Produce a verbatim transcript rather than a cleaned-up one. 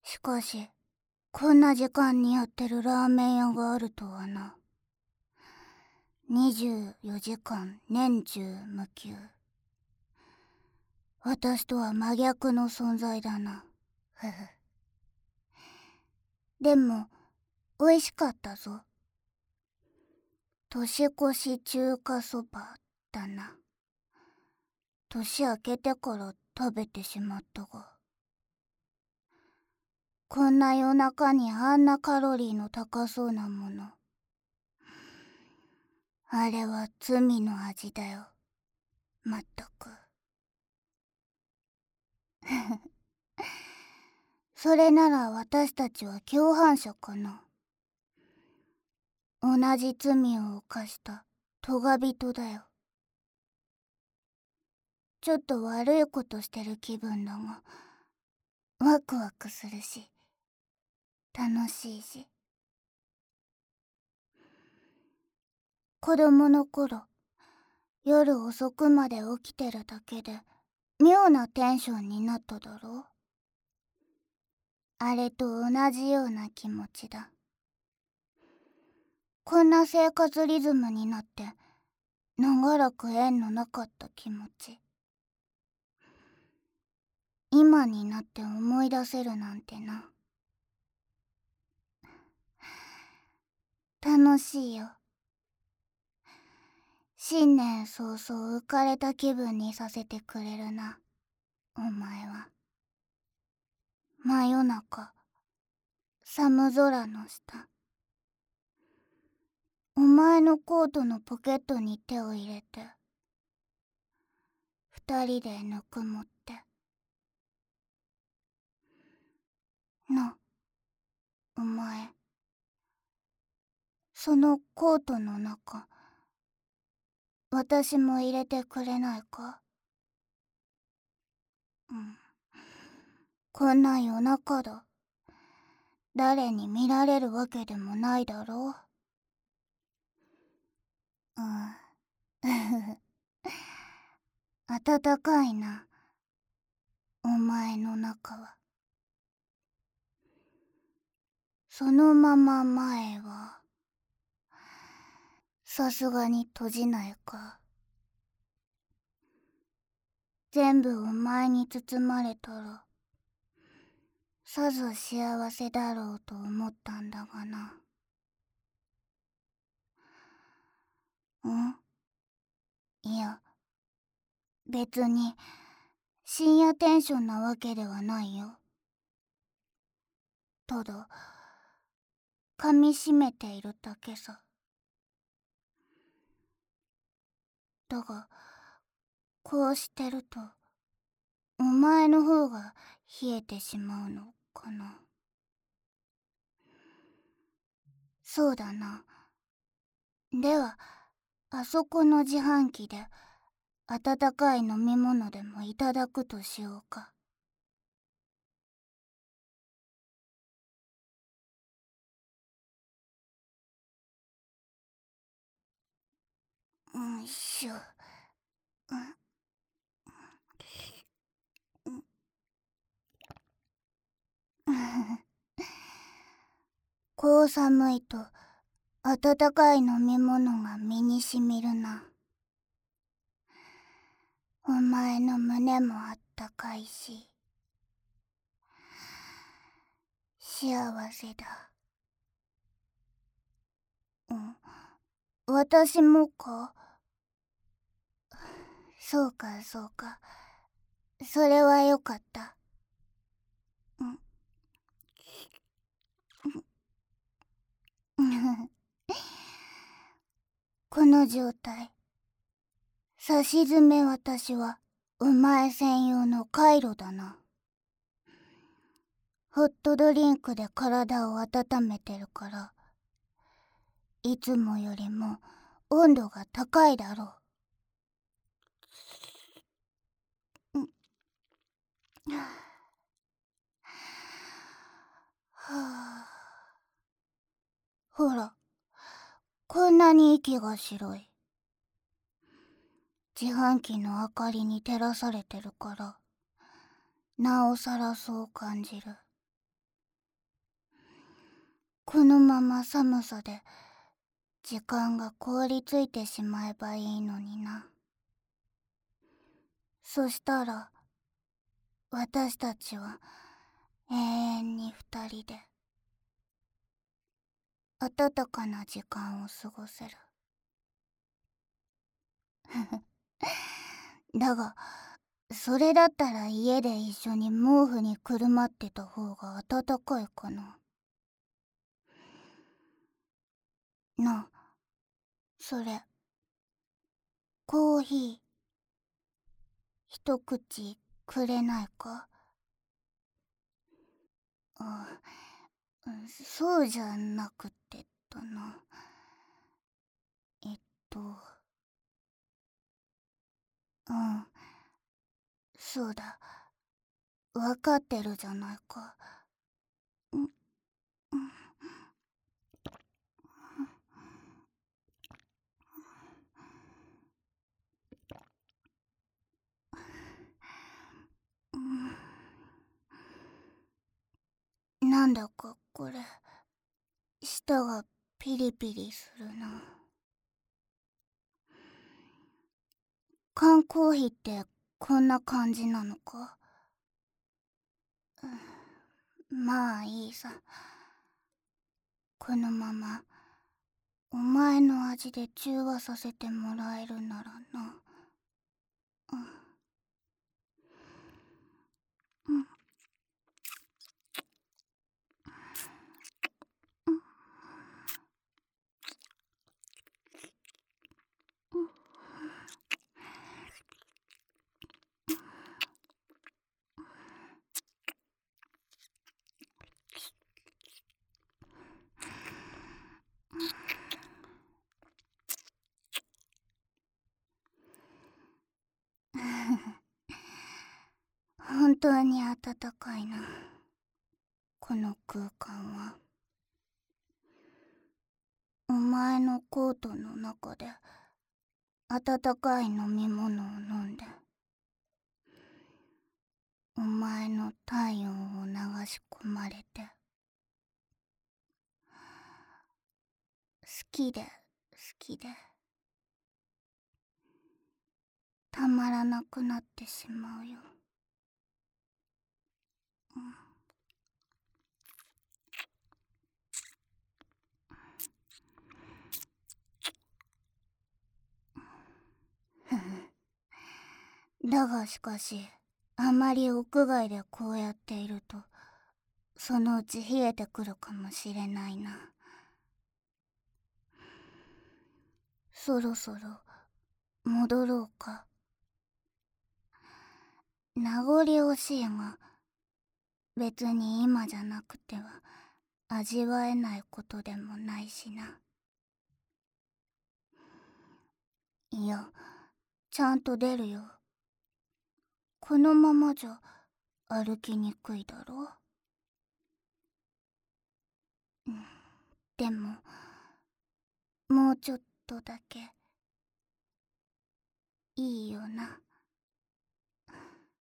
しかし、こんな時間にやってるラーメン屋があるとはな。にじゅうよじかん年中無休。私とは真逆の存在だな。ふふ。でも、美味しかったぞ。年越し中華そばだな。年明けてから食べてしまったが。こんな夜中にあんなカロリーの高そうなもの。あれは罪の味だよ。まったく。それなら私たちは共犯者かな。同じ罪を犯したトガ人だよ。ちょっと悪いことしてる気分だが、ワクワクするし、楽しいし。子供の頃、夜遅くまで起きてるだけで妙なテンションになっただろう。あれと同じような気持ちだ。こんな生活リズムになって長らく縁のなかった気持ち。今になって思い出せるなんてな。楽しいよ。新年早々浮かれた気分にさせてくれるな、お前は。真夜中、寒空の下。お前のコートのポケットに手を入れて、二人でぬくもって。な、お前。そのコートの中、私も入れてくれないか？うん。こんな夜中だ。誰に見られるわけでもないだろう。うん。暖かいな、お前の中は。そのまま前は、さすがに閉じないか。全部お前に包まれたら、さぞ幸せだろうと思ったんだがな。ん？いや、別に深夜テンションなわけではないよ。ただ、噛みしめているだけさ。だが、こうしてると、お前の方が冷えてしまうのかな。そうだな。では、あそこの自販機で温かい飲み物でもいただくとしようか。うんしょ。うん。こう寒いと温かい飲み物が身にしみるな。お前の胸もあったかいし、幸せだ。うん、私もか？そうかそうか。それはよかった。うん。この状態、さしずめ私はお前専用のカイロだな。ホットドリンクで体を温めてるから、いつもよりも温度が高いだろう。うん。はあ、ほら、こんなに息が白い。自販機の明かりに照らされてるから、なおさらそう感じる。 このまま寒さで時間が凍りついてしまえばいいのにな。そしたら私たちは永遠に二人で暖かな時間を過ごせる。だがそれだったら家で一緒に毛布にくるまってた方が暖かいかな。なあ、それコーヒー一口くれないか？あ、そうじゃなくてだな。えっとうんそうだ、分かってるじゃないか。んんなんだかこれ舌がピリピリするな。缶コーヒーってこんな感じなのか？まあいいさ。このままお前の味で中和させてもらえるならな。うん、本当に暖かいな、この空間は。お前のコートの中で温かい飲み物を飲んで、お前の体温を流し込まれて、好きで好きでたまらなくなってしまうよ。だがしかし、あまり屋外でこうやっているとそのうち冷えてくるかもしれないな。そろそろ戻ろうか。名残惜しいが、別に今じゃなくては味わえないことでもないしな。いや、ちゃんと出るよ。このままじゃ歩きにくいだろ。うん、でももうちょっとだけいいよな。